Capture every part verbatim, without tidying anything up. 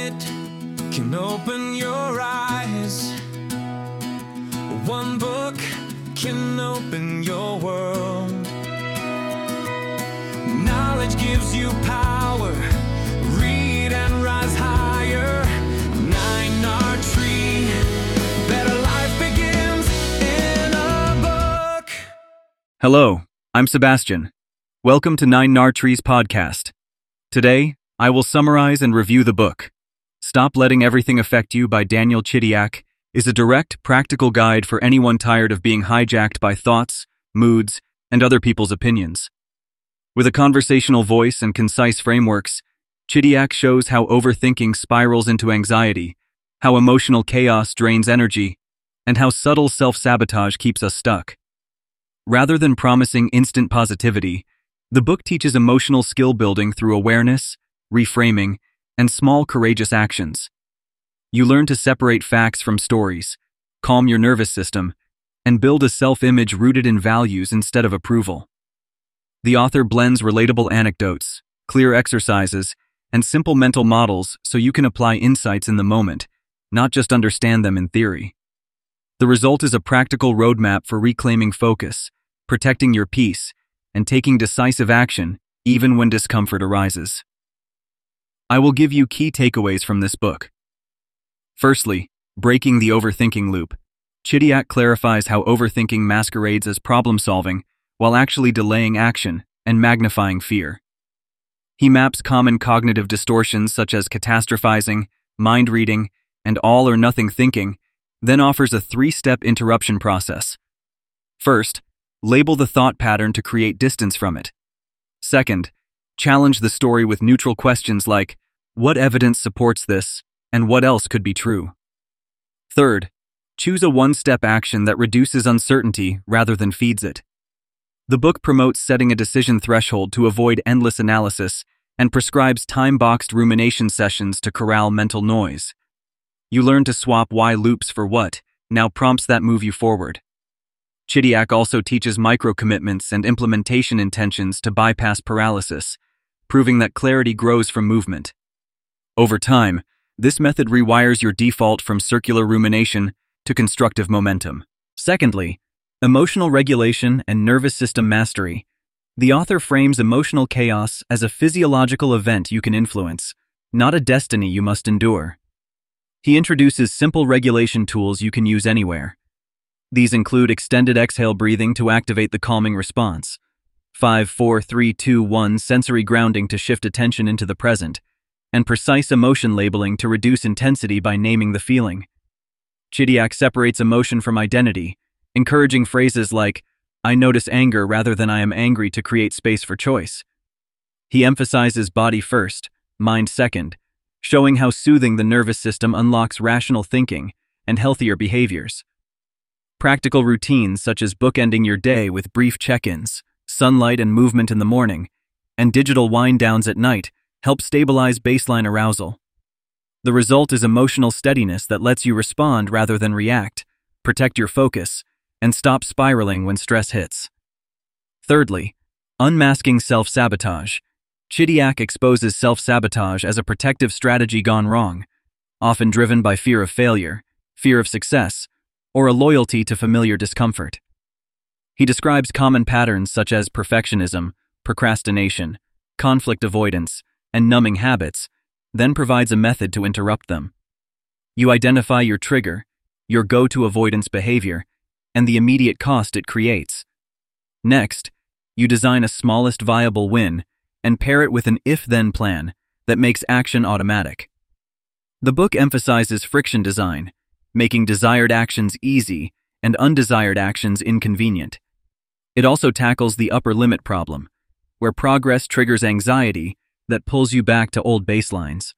minute can open your eyes. One book can open your world. Knowledge gives you power. Read and rise higher. Nine Nard Tree. Better life begins in a book. Hello, I'm Sebastian. Welcome to Nine Nard Tree's podcast. Today, I will summarize and review the book. Stop Letting Everything Affect You by Daniel Chidiac is a direct, practical guide for anyone tired of being hijacked by thoughts, moods, and other people's opinions. With a conversational voice and concise frameworks, Chidiac shows how overthinking spirals into anxiety, how emotional chaos drains energy, and how subtle self-sabotage keeps us stuck. Rather than promising instant positivity, the book teaches emotional skill building through awareness, reframing, and small courageous actions. You learn to separate facts from stories, calm your nervous system, and build a self-image rooted in values instead of approval. The author blends relatable anecdotes, clear exercises, and simple mental models so you can apply insights in the moment, not just understand them in theory. The result is a practical roadmap for reclaiming focus, protecting your peace, and taking decisive action even when discomfort arises. I will give you key takeaways from this book. Firstly, breaking the overthinking loop. Chidiac clarifies how overthinking masquerades as problem-solving while actually delaying action and magnifying fear. He maps common cognitive distortions such as catastrophizing, mind reading, and all-or-nothing thinking, then offers a three-step interruption process. First, label the thought pattern to create distance from it. Second, challenge the story with neutral questions like, what evidence supports this, and what else could be true? Third, choose a one-step action that reduces uncertainty rather than feeds it. The book promotes setting a decision threshold to avoid endless analysis and prescribes time-boxed rumination sessions to corral mental noise. You learn to swap why loops for what now prompts that move you forward. Chidiac also teaches micro-commitments and implementation intentions to bypass paralysis, proving that clarity grows from movement. Over time, this method rewires your default from circular rumination to constructive momentum. Secondly, emotional regulation and nervous system mastery. The author frames emotional chaos as a physiological event you can influence, not a destiny you must endure. He introduces simple regulation tools you can use anywhere. These include extended exhale breathing to activate the calming response, five four three two one sensory grounding to shift attention into the present, and precise emotion labeling to reduce intensity by naming the feeling. Chidiac separates emotion from identity, encouraging phrases like, I notice anger rather than I am angry to create space for choice. He emphasizes body first, mind second, showing how soothing the nervous system unlocks rational thinking and healthier behaviors. Practical routines such as bookending your day with brief check-ins, sunlight and movement in the morning, and digital wind-downs at night help stabilize baseline arousal. The result is emotional steadiness that lets you respond rather than react, protect your focus, and stop spiraling when stress hits. Thirdly, unmasking self-sabotage. Chidiac exposes self-sabotage as a protective strategy gone wrong, often driven by fear of failure, fear of success, or a loyalty to familiar discomfort. He describes common patterns such as perfectionism, procrastination, conflict avoidance, and numbing habits, then provides a method to interrupt them. You identify your trigger, your go-to avoidance behavior, and the immediate cost it creates. Next, you design a smallest viable win and pair it with an if-then plan that makes action automatic. The book emphasizes friction design, making desired actions easy and undesired actions inconvenient. It also tackles the upper limit problem, where progress triggers anxiety that pulls you back to old baselines.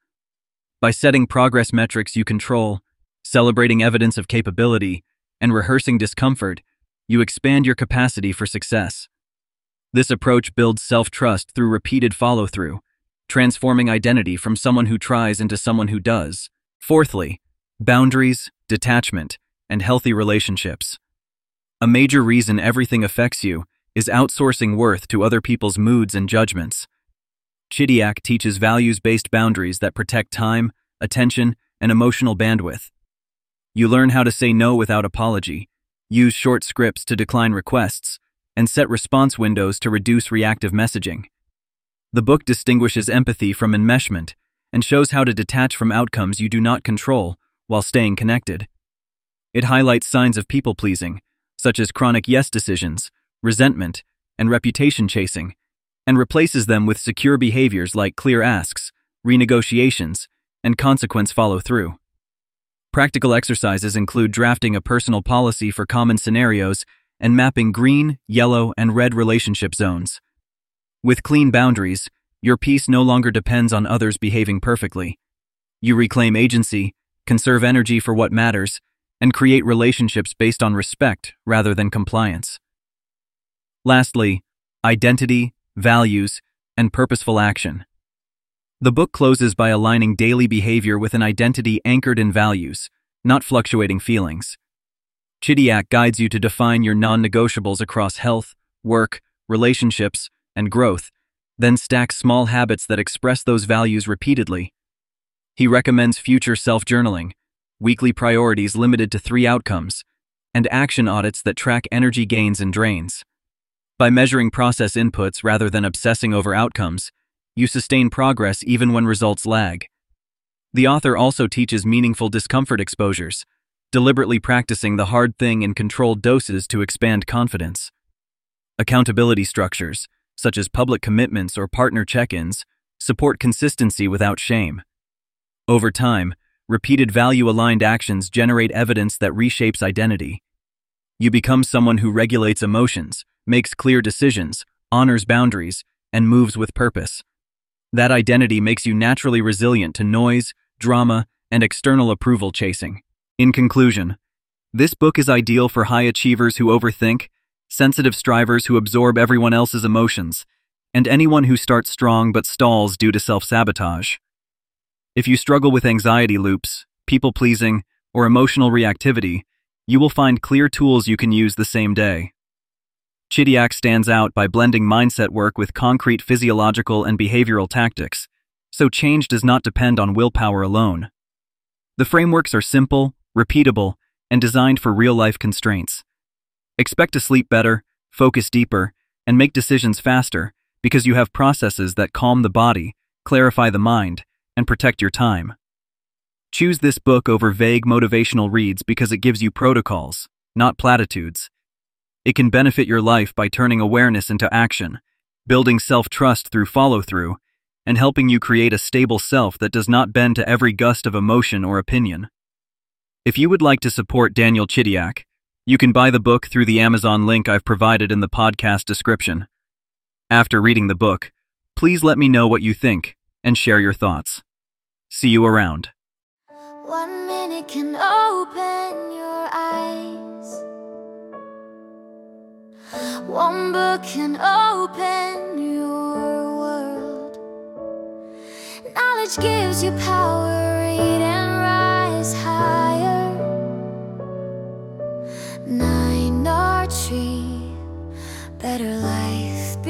By setting progress metrics you control, celebrating evidence of capability, and rehearsing discomfort, you expand your capacity for success. This approach builds self-trust through repeated follow-through, transforming identity from someone who tries into someone who does. Fourthly, boundaries, detachment, and healthy relationships. A major reason everything affects you is outsourcing worth to other people's moods and judgments. Chidiac teaches values-based boundaries that protect time, attention, and emotional bandwidth. You learn how to say no without apology, use short scripts to decline requests, and set response windows to reduce reactive messaging. The book distinguishes empathy from enmeshment and shows how to detach from outcomes you do not control while staying connected. It highlights signs of people-pleasing, such as chronic yes decisions, resentment, and reputation chasing, and replaces them with secure behaviors like clear asks, renegotiations, and consequence follow-through. Practical exercises include drafting a personal policy for common scenarios and mapping green, yellow, and red relationship zones. With clean boundaries, your peace no longer depends on others behaving perfectly. You reclaim agency, conserve energy for what matters, and create relationships based on respect rather than compliance. Lastly, identity, values, and purposeful action. The book closes by aligning daily behavior with an identity anchored in values, not fluctuating feelings. Chidiac guides you to define your non-negotiables across health, work, relationships, and growth, then stacks small habits that express those values repeatedly. He recommends future self-journaling, weekly priorities limited to three outcomes, and action audits that track energy gains and drains. By measuring process inputs rather than obsessing over outcomes, you sustain progress even when results lag. The author also teaches meaningful discomfort exposures, deliberately practicing the hard thing in controlled doses to expand confidence. Accountability structures, such as public commitments or partner check-ins, support consistency without shame. Over time, repeated value-aligned actions generate evidence that reshapes identity. You become someone who regulates emotions, makes clear decisions, honors boundaries, and moves with purpose. That identity makes you naturally resilient to noise, drama, and external approval chasing. In conclusion, this book is ideal for high achievers who overthink, sensitive strivers who absorb everyone else's emotions, and anyone who starts strong but stalls due to self-sabotage. If you struggle with anxiety loops, people-pleasing, or emotional reactivity, you will find clear tools you can use the same day. Chidiac stands out by blending mindset work with concrete physiological and behavioral tactics, so change does not depend on willpower alone. The frameworks are simple, repeatable, and designed for real-life constraints. Expect to sleep better, focus deeper, and make decisions faster because you have processes that calm the body, clarify the mind, and protect your time. Choose this book over vague motivational reads because it gives you protocols, not platitudes. It can benefit your life by turning awareness into action, building self-trust through follow-through, and helping you create a stable self that does not bend to every gust of emotion or opinion. If you would like to support Daniel Chidiac, you can buy the book through the Amazon link I've provided in the podcast description. After reading the book, please let me know what you think and share your thoughts. See you around. One minute can open your eyes. One book can open your world. Knowledge gives you power, read and rise higher. Nine R Tree, better life.